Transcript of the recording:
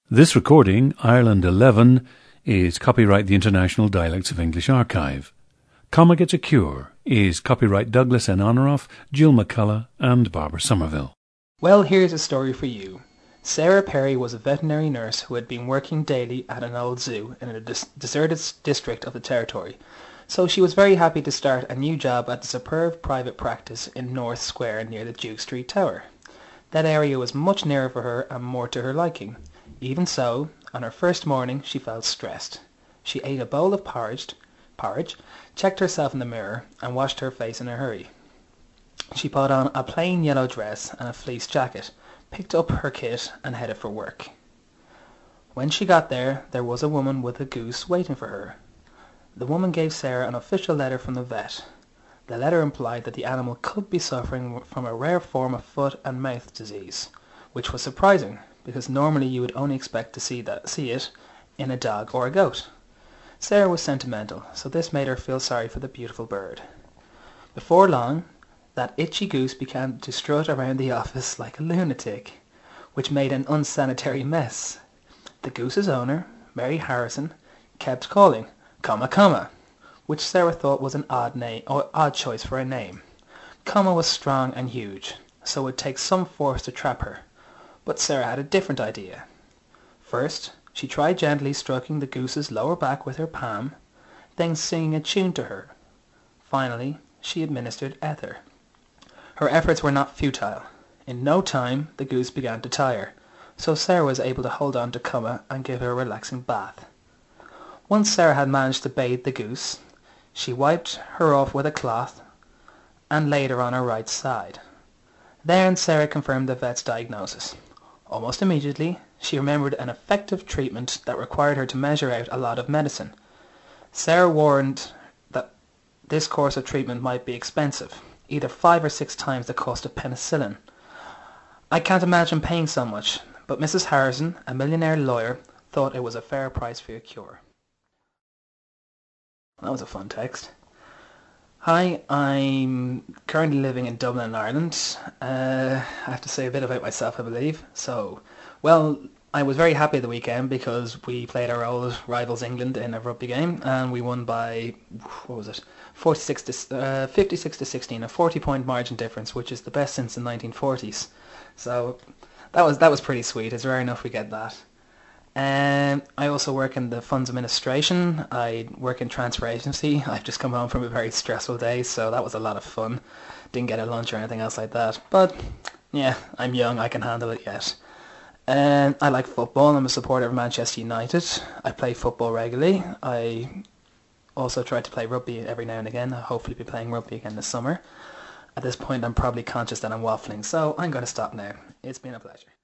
This recording, Ireland 11, is copyright the International Dialects of English Archive. Comma Gets a Cure is copyright Douglas N. Honoroff, Jill McCullough and Barbara Somerville. Well, here's a story for you. Sarah Perry was a veterinary nurse who had been working daily at an old zoo in a deserted district of the territory, so she was very happy to start a new job at the superb private practice in North Square near the Duke Street Tower. That area was much nearer for her and more to her liking. Even so, on her first morning she felt stressed. She ate a bowl of porridge, checked herself in the mirror, and washed her face in a hurry. She put on a plain yellow dress and a fleece jacket, picked up her kit and headed for work. When she got there was a woman with a goose waiting for her. The woman gave Sarah an official letter from the vet. The letter implied that the animal could be suffering from a rare form of foot and mouth disease, which was surprising, because normally you would only expect to see it in a dog or a goat. Sarah was sentimental, so this made her feel sorry for the beautiful bird. Before long, that itchy goose began to strut around the office like a lunatic, which made an unsanitary mess. The goose's owner, Mary Harrison, kept calling, "Comma, comma," which Sarah thought was an odd choice for a name. Comma was strong and huge, so it would take some force to trap her. But Sarah had a different idea. First, she tried gently stroking the goose's lower back with her palm, then singing a tune to her. Finally, she administered ether. Her efforts were not futile. In no time, the goose began to tire, so Sarah was able to hold on to Comma and give her a relaxing bath. Once Sarah had managed to bathe the goose, she wiped her off with a cloth and laid her on her right side. Then Sarah confirmed the vet's diagnosis. Almost immediately, she remembered an effective treatment that required her to measure out a lot of medicine. Sarah warned that this course of treatment might be expensive, either 5 or 6 times the cost of penicillin. I can't imagine paying so much, but Mrs. Harrison, a millionaire lawyer, thought it was a fair price for a cure. That was a fun text. Hi, I'm currently living in Dublin, Ireland. I have to say a bit about myself, I believe. I was very happy the weekend because we played our old rivals England in a rugby game and we won by, 56 to 16, a 40-point margin difference, which is the best since the 1940s. So that was pretty sweet. It's rare enough we get that. I also work in the funds administration. I work in transfer agency. I've just come home from a very stressful day, so that was a lot of fun. Didn't get a lunch or anything else like that. But yeah, I'm young, I can handle it yet. I like football. I'm a supporter of Manchester United. I play football regularly. I also try to play rugby every now and again. I'll hopefully be playing rugby again this summer. At this point, I'm probably conscious that I'm waffling, so I'm going to stop now. It's been a pleasure.